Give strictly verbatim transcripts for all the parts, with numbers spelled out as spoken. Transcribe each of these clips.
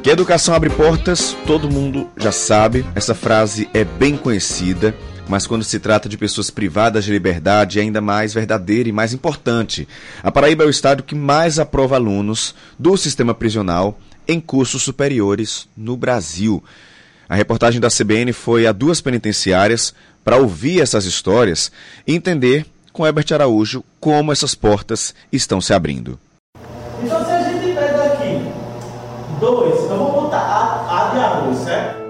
Que a educação abre portas, todo mundo já sabe, essa frase é bem conhecida, mas quando se trata de pessoas privadas de liberdade é ainda mais verdadeira e mais importante. A Paraíba é o estado que mais aprova alunos do sistema prisional em cursos superiores no Brasil. A reportagem da C B N foi a duas penitenciárias para ouvir essas histórias e entender com Herbert Araújo como essas portas estão se abrindo. Então, se a gente pega aqui dois, então vamos botar A, A de arroz, certo?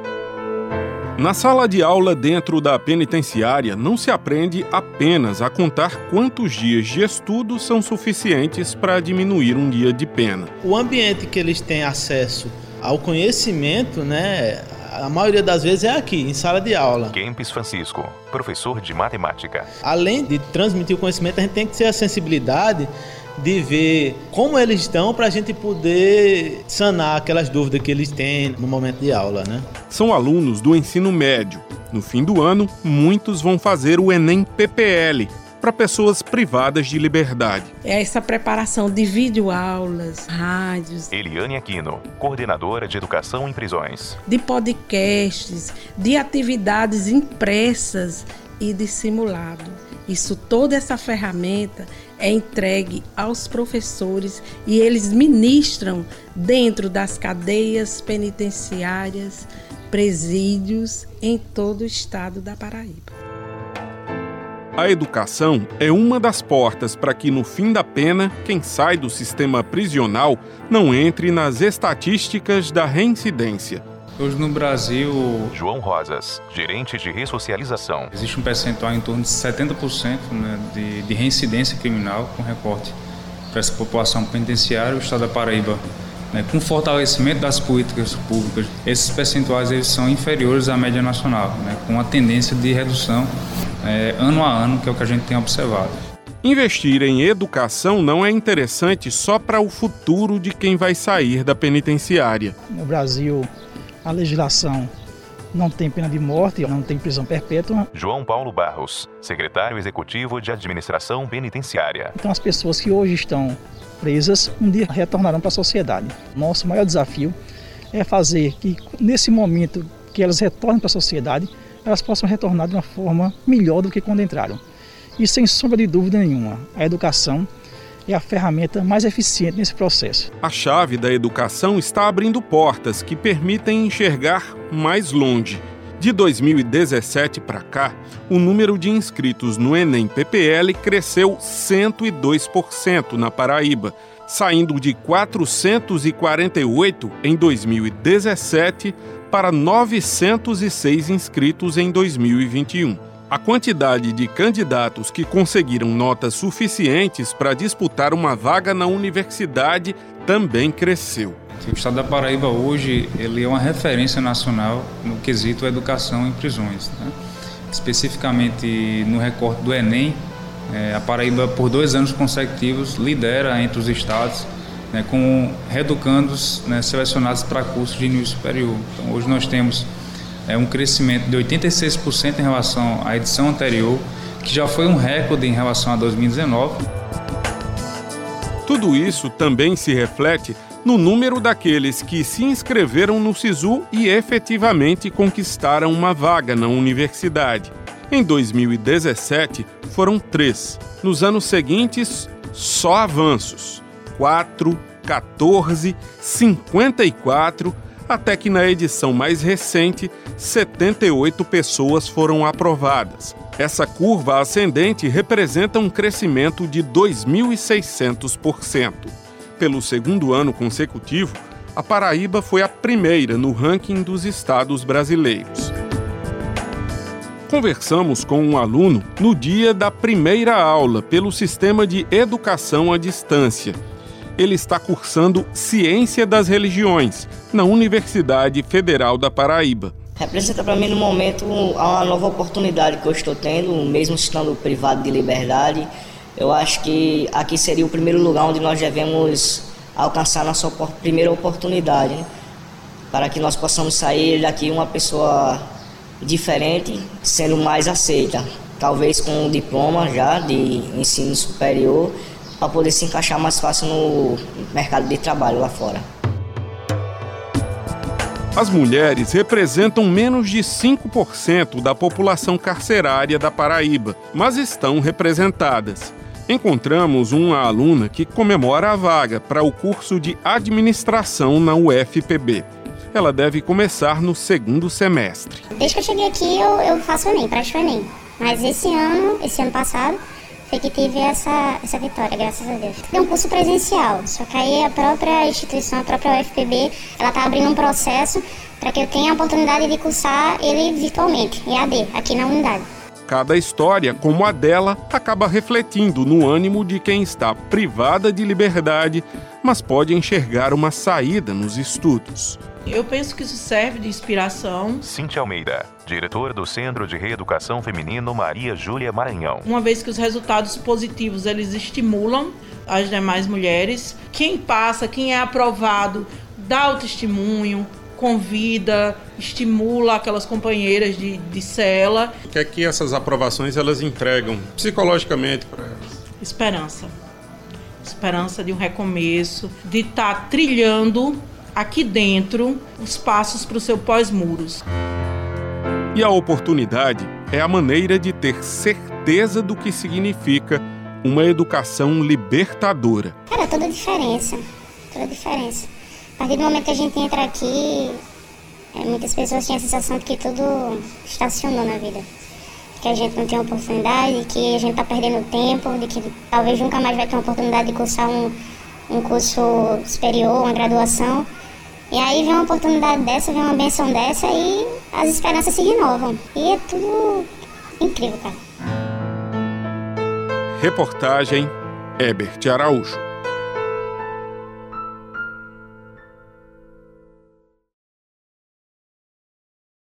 Na sala de aula dentro da penitenciária, não se aprende apenas a contar quantos dias de estudo são suficientes para diminuir um dia de pena. O ambiente que eles têm acesso ao conhecimento, né, a maioria das vezes é aqui, em sala de aula. Kempis Francisco, professor de matemática. Além de transmitir o conhecimento, a gente tem que ter a sensibilidade de ver como eles estão para a gente poder sanar aquelas dúvidas que eles têm no momento de aula, né? São alunos do ensino médio. No fim do ano, muitos vão fazer o Enem P P L, para pessoas privadas de liberdade. É essa preparação de videoaulas, rádios. Eliane Aquino, coordenadora de educação em prisões. De podcasts, de atividades impressas e de simulado. Isso, toda essa ferramenta é entregue aos professores e eles ministram dentro das cadeias penitenciárias, presídios em todo o estado da Paraíba. A educação é uma das portas para que, no fim da pena, quem sai do sistema prisional não entre nas estatísticas da reincidência. Hoje no Brasil... João Rosas, gerente de ressocialização. Existe um percentual em torno de setenta por cento, né, de, de reincidência criminal com recorte para essa população penitenciária. O estado da Paraíba, né, com fortalecimento das políticas públicas, esses percentuais eles são inferiores à média nacional, né, com uma tendência de redução é, ano a ano, que é o que a gente tem observado. Investir em educação não é interessante só para o futuro de quem vai sair da penitenciária. No Brasil, a legislação não tem pena de morte, não tem prisão perpétua. João Paulo Barros, secretário executivo de administração penitenciária. Então as pessoas que hoje estão presas, um dia retornarão para a sociedade. Nosso maior desafio é fazer que, nesse momento que elas retornem para a sociedade, elas possam retornar de uma forma melhor do que quando entraram. E sem sombra de dúvida nenhuma, a educação é a ferramenta mais eficiente nesse processo. A chave da educação está abrindo portas que permitem enxergar mais longe. De dois mil e dezessete para cá, o número de inscritos no Enem P P L cresceu cento e dois por cento na Paraíba, saindo de quatrocentos e quarenta e oito em dois mil e dezessete para novecentos e seis inscritos em dois mil e vinte e um. A quantidade de candidatos que conseguiram notas suficientes para disputar uma vaga na universidade também cresceu. O estado da Paraíba hoje ele é uma referência nacional no quesito educação em prisões, né? Especificamente no recorte do Enem, a Paraíba por dois anos consecutivos lidera entre os estados, né, com reeducandos, né, selecionados para cursos de nível superior. Então, hoje nós temos é, um crescimento de oitenta e seis por cento em relação à edição anterior, que já foi um recorde em relação a dois mil e dezenove. Tudo isso também se reflete no número daqueles que se inscreveram no SISU e efetivamente conquistaram uma vaga na universidade. Em dois mil e dezessete, foram três. Nos anos seguintes, só avanços. quatro, quatorze, cinquenta e quatro, até que na edição mais recente, setenta e oito pessoas foram aprovadas. Essa curva ascendente representa um crescimento de dois mil e seiscentos por cento. Pelo segundo ano consecutivo, a Paraíba foi a primeira no ranking dos estados brasileiros. Conversamos com um aluno no dia da primeira aula pelo Sistema de Educação à Distância. Ele está cursando Ciência das Religiões, na Universidade Federal da Paraíba. Representa para mim, no momento, uma nova oportunidade que eu estou tendo, mesmo estando privado de liberdade. Eu acho que aqui seria o primeiro lugar onde nós devemos alcançar nossa primeira oportunidade, né? Para que nós possamos sair daqui uma pessoa diferente, sendo mais aceita, talvez com um diploma já de ensino superior, para poder se encaixar mais fácil no mercado de trabalho lá fora. As mulheres representam menos de cinco por cento da população carcerária da Paraíba, mas estão representadas. Encontramos uma aluna que comemora a vaga para o curso de administração na U F P B. Ela deve começar no segundo semestre. Desde que eu cheguei aqui, eu, eu faço o Enem, pratico o Enem. Mas esse ano, esse ano passado, foi que tive essa, essa vitória, graças a Deus. É um curso presencial, só que aí a própria instituição, a própria U F P B, ela está abrindo um processo para que eu tenha a oportunidade de cursar ele virtualmente, E A D, aqui na unidade. Cada história, como a dela, acaba refletindo no ânimo de quem está privada de liberdade, mas pode enxergar uma saída nos estudos. Eu penso que isso serve de inspiração. Cíntia Almeida, diretora do Centro de Reeducação Feminino Maria Júlia Maranhão. Uma vez que os resultados positivos eles estimulam as demais mulheres, quem passa, quem é aprovado, dá o testemunho, convida, estimula aquelas companheiras de, de cela. O que é que essas aprovações elas entregam psicologicamente para elas? Esperança. Esperança de um recomeço, de estar trilhando aqui dentro os passos para o seu pós-muros. E a oportunidade é a maneira de ter certeza do que significa uma educação libertadora. Cara, toda a diferença, toda a diferença. A partir do momento que a gente entra aqui, muitas pessoas têm a sensação de que tudo estacionou na vida. Que a gente não tem oportunidade, que a gente está perdendo tempo, de que talvez nunca mais vai ter uma oportunidade de cursar um, um curso superior, uma graduação. E aí vem uma oportunidade dessa, vem uma benção dessa e as esperanças se renovam. E é tudo incrível, cara. Reportagem Herbert Araújo.